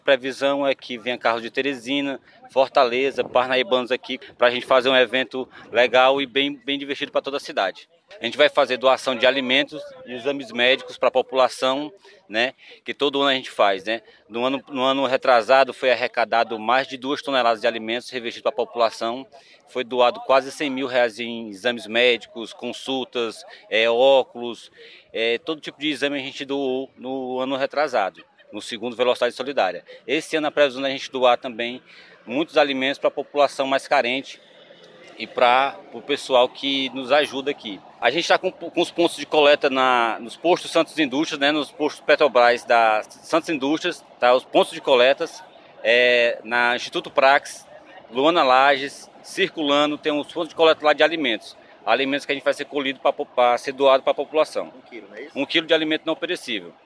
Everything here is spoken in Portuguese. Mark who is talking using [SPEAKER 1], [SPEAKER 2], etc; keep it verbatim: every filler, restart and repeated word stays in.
[SPEAKER 1] A previsão é que venha carros de Teresina, Fortaleza, parnaibanos aqui, para a gente fazer um evento legal e bem, bem divertido para toda a cidade. A gente vai fazer doação de alimentos e exames médicos para a população, né, que todo ano a gente faz, né. No ano, no ano retrasado foi arrecadado mais de duas toneladas de alimentos revestidos para a população. Foi doado quase cem mil reais em exames médicos, consultas, é, óculos, é, todo tipo de exame a gente doou no ano retrasado, no segundo Velocidade Solidária. Esse ano a previsão é a gente doar também muitos alimentos para a população mais carente e para o pessoal que nos ajuda aqui. A gente está com, com os pontos de coleta na, nos postos Santos Indústrias, né, nos postos Petrobras da Santos Indústrias, tá, os pontos de coletas, é, na Instituto Prax, Luana Lages, Circulando, tem uns pontos de coleta lá de alimentos. Alimentos que a gente vai ser colhido para ser doado para a população. Um quilo, não é isso? Um quilo de alimento não perecível.